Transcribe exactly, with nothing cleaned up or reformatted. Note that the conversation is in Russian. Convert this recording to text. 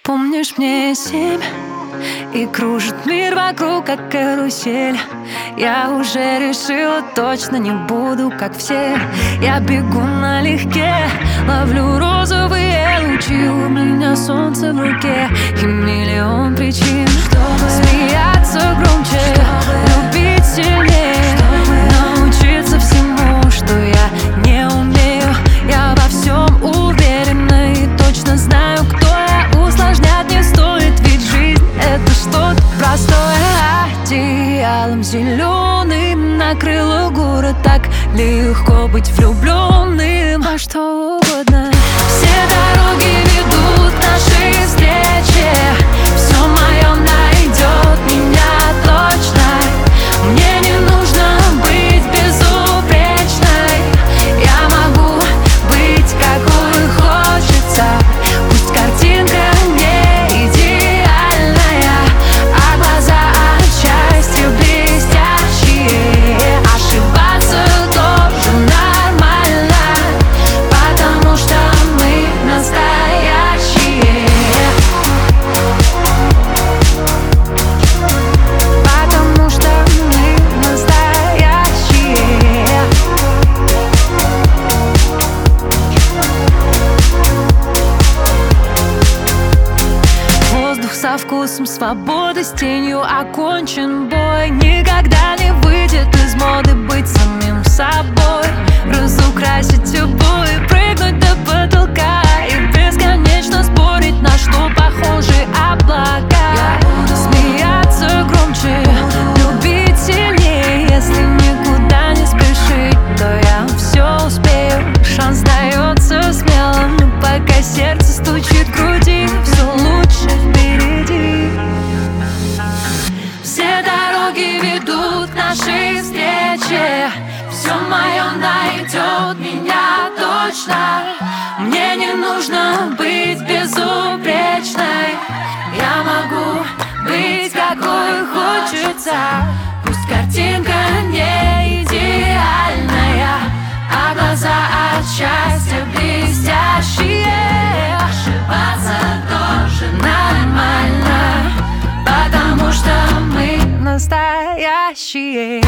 Помнишь, мне семь, и кружит мир вокруг, как карусель. Я уже решила, точно не буду, как все. Я бегу налегке, ловлю розовые лучи. У меня солнце в руке и миллион причин, чтобы смеяться громче, любить сильнее, научиться всему, что я не умею. Я во всем уверена и точно знаю, кто я. Усложнять не стоит, ведь жизнь — это что-то простое. Одеялом зеленым накрыло город, так легко быть влюбленным во что угодно. Все дороги ведут к нашей встрече. Все мое найдет меня точно. Мне не нужно быть безупречной. Я могу быть какой хочется. Пусть картинка не идеальная, а глаза от счастья блестящие. Ошибаться тоже нормально, потому что мы настоящие. Потому что мы настоящие. Воздух со вкусом свободы, с тенью окончен бой. Никогда не выйдет из моды быть самим собой. Разукрасить обои, прыгнуть до потолка и бесконечно спорить, на что похожи облака. Смеяться громче, любить сильнее. Если никуда не спешить, то я все успею. Шанс дается смелым, но пока сердце стучит в груди, все лучше впереди. Все дороги ведут к нашей встрече. Все мое найдет меня точно. Мне не нужно быть безупречной. Я могу быть какой хочется. Пусть картинка не идеальная, а глаза от счастья блестящие. Ошибаться тоже нормально, потому что мы настоящие.